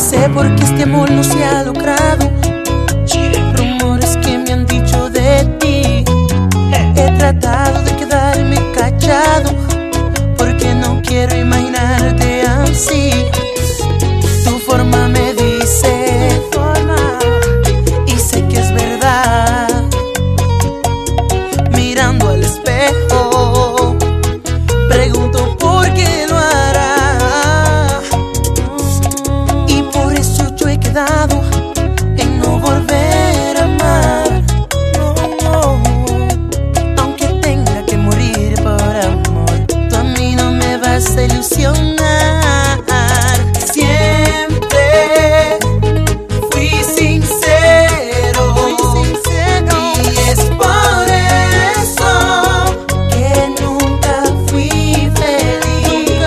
sé por qué este amor no se ha logrado. Rumores que me han dicho de ti. He tratado de quedarme callado porque no quiero imaginarte así. Tu forma me dice y sé que es verdad. Mirando al espejo pregunto por qué lo hará. Y por eso yo he quedado en no volver a amar. Aunque tenga que morir por amor, tú a mí no me vas a ilusionar. Siempre fui sincero, y es por eso que nunca fui feliz.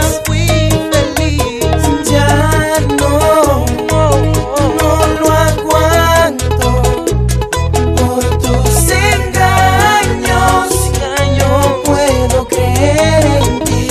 Ya no lo aguanto por tus engaños. No puedo creer en ti.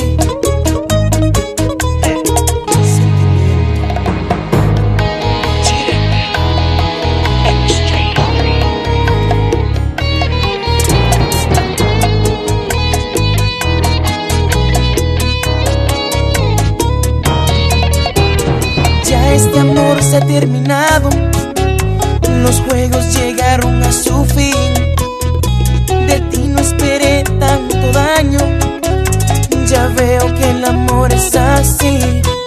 Ya este amor se ha terminado, los juegos llegaron a su fin. De ti no esperé tanto daño, ya veo que el amor es así.